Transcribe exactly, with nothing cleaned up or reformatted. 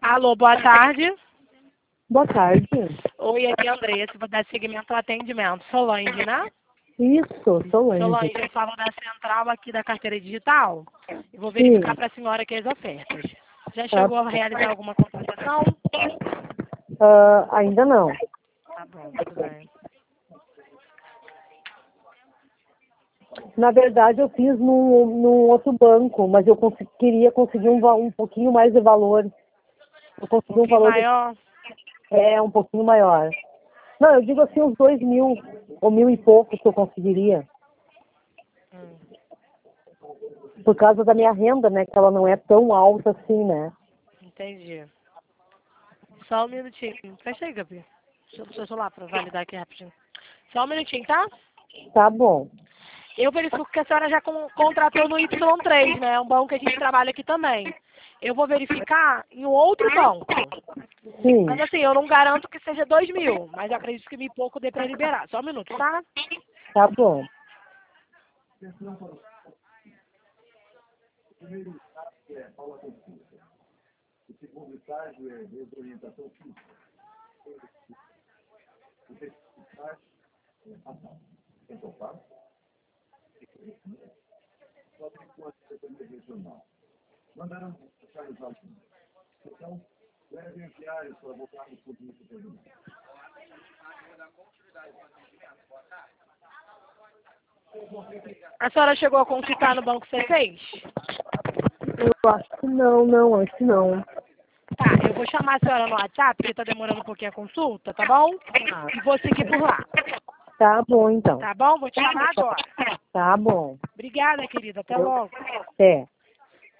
Alô, boa tarde. Boa tarde. Oi, aqui é a Andressa, vou dar seguimento ao atendimento. Solange, né? Isso, Solange. Solange, eu falo da central aqui da carteira digital e vou verificar para a senhora aqui as ofertas. Já Tá. chegou a realizar alguma contratação? Ah, ainda não. Tá bom, tudo bem. Na verdade, eu fiz num, num outro banco, mas eu consegui, queria conseguir um, va- um pouquinho mais de valor. Eu consegui Um um pouquinho valor de- maior? é um pouquinho maior. Não, eu digo assim, uns dois mil ou mil e pouco que eu conseguiria. Hum, Por causa da minha renda, né? Que ela não é tão alta assim, né? entendi. Só um minutinho. Fecha aí, Gabi. Deixa eu deixa eu celular para validar aqui rapidinho. Só um minutinho, tá? Tá bom. Eu verifico que a senhora já con- contratou no Y três, né? É um banco que a gente trabalha aqui também. Eu vou verificar em um outro banco. Sim, Mas assim, eu não garanto que seja dois mil, mas eu acredito que me pouco dê para liberar. Só um minuto, tá? tá bom. A senhora chegou a consultar no banco C seis? Eu acho que não, não, acho que não. Tá, eu vou chamar a senhora no WhatsApp, porque tá demorando um pouquinho a consulta, tá bom? E vou seguir por lá. Tá bom, então. Tá bom? Vou te chamar agora. Tá bom. Obrigada, querida. Até logo. Até.